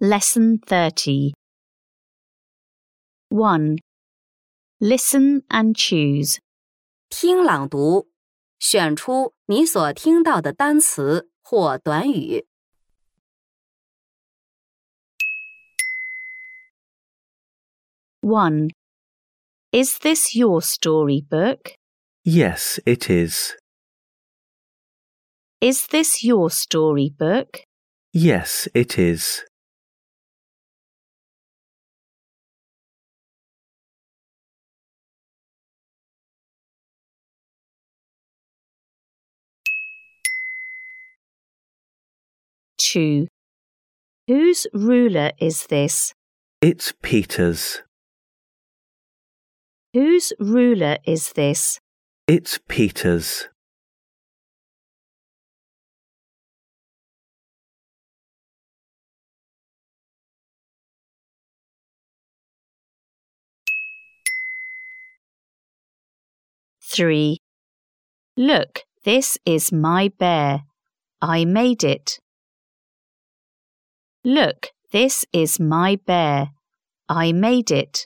Lesson 30. 1. Listen and choose. 听朗读，选出你所听到的单词或短语。 1. Is this your storybook? Yes, it is. Is this your storybook? Yes, it is. 2. Whose ruler is this? It's Peter's. Whose ruler is this? It's Peter's. 3. Look, this is my bear. I made it. Look, this is my bear. I made it.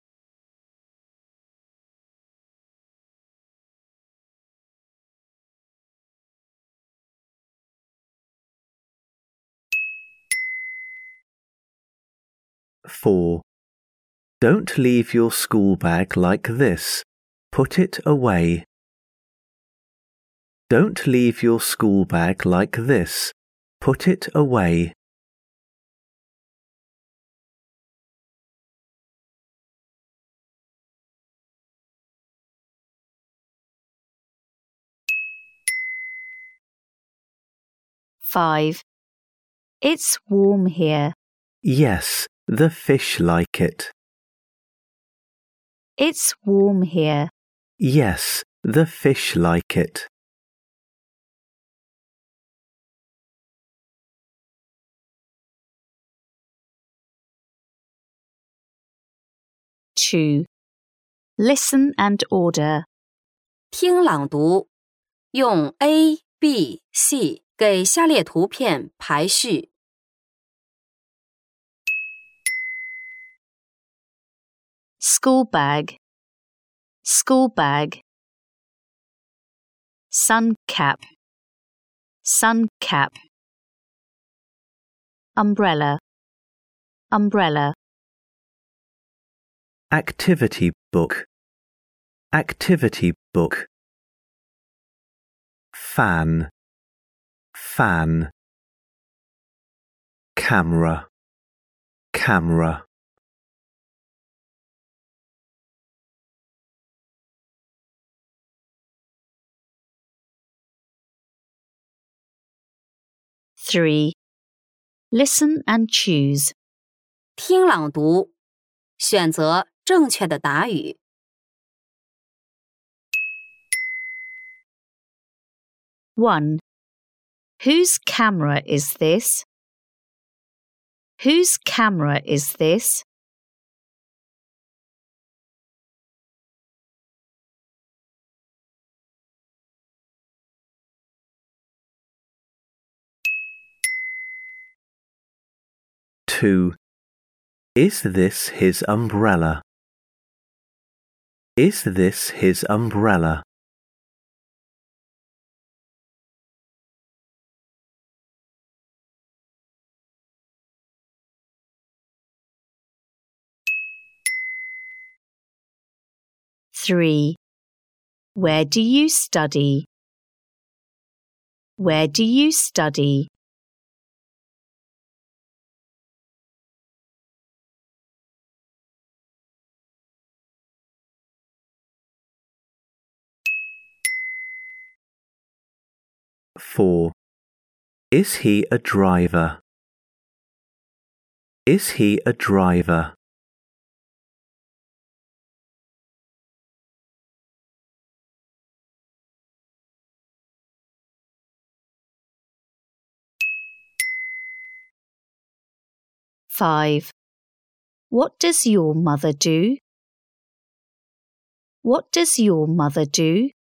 4. Don't leave your school bag like this. Put it away. Don't leave your school bag like this. Put it away. 5. It's warm here. Yes, the fish like it. It's warm here. Yes, the fish like it. 2. Listen and order. 听朗读，用 A、B、C 给下列图片排序。 School bag. School bag. Sun cap. Sun cap. Umbrella. Umbrella. Activity book. Activity book. Fan. Fan. Camera. Camera. Three. Listen and choose. 听朗读，选择正确的答语。 1. Whose camera is this? Whose camera is this? 2. Is this his umbrella? Is this his umbrella? 3. Where do you study? Where do you study? 4. Is he a driver? Is he a driver? 5. What does your mother do? What does your mother do?